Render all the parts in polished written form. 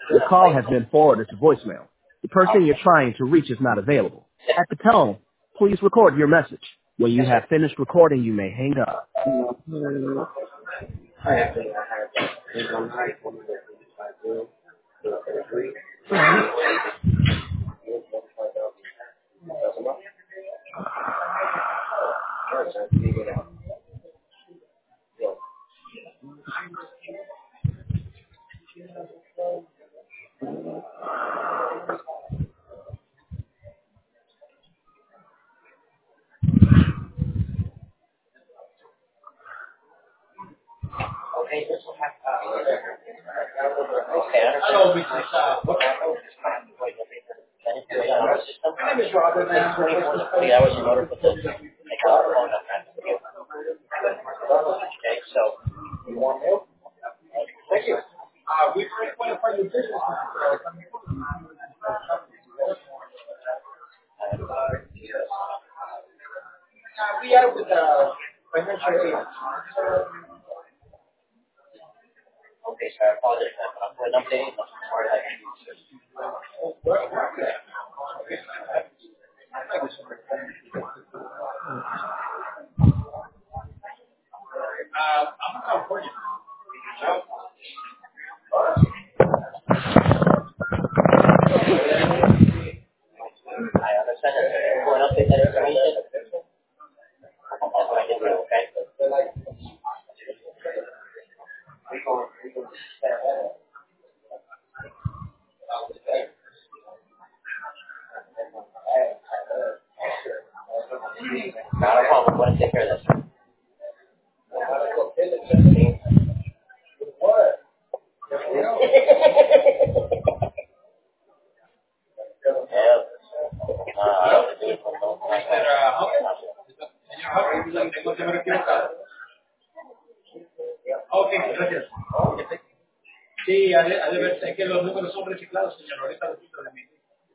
Your call has been forwarded to voicemail. The person you're trying to reach is not available. At the tone, please record your message. When you have finished recording, you may hang up. Not a problem. Want to take care of this. Ok, gracias. Sí, ha de verse que los números son reciclados, señor. Ahorita lo quito de mí.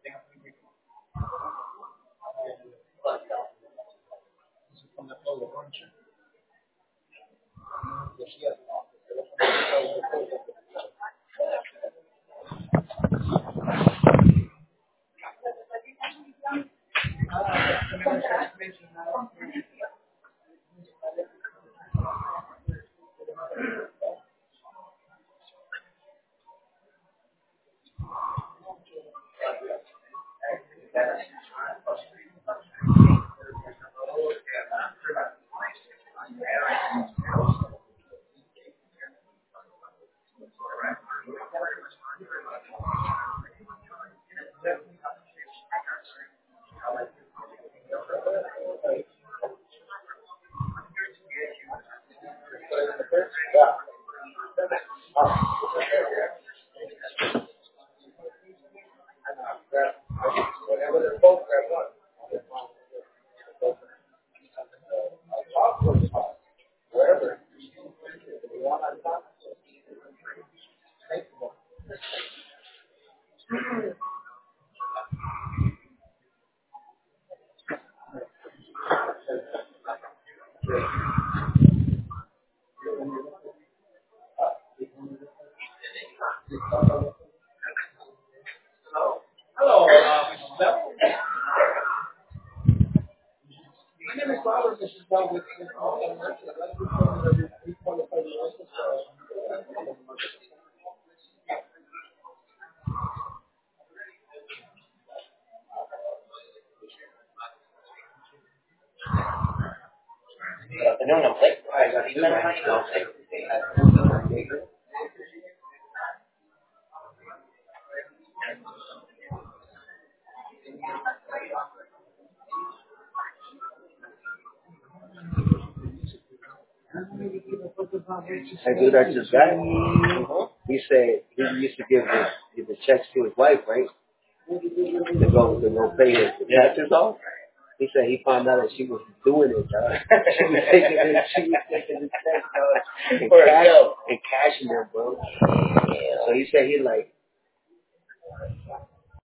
Hello, Mrs. Bell. My name is Robert, Mrs. Bell, with Good afternoon. I'm late. That dude I just got, he said he used to give the checks to his wife, right? To go pay his taxes off. He said he found out that she was doing it, dog. She was taking the checks, dog, and cashing them, bro. So he said he like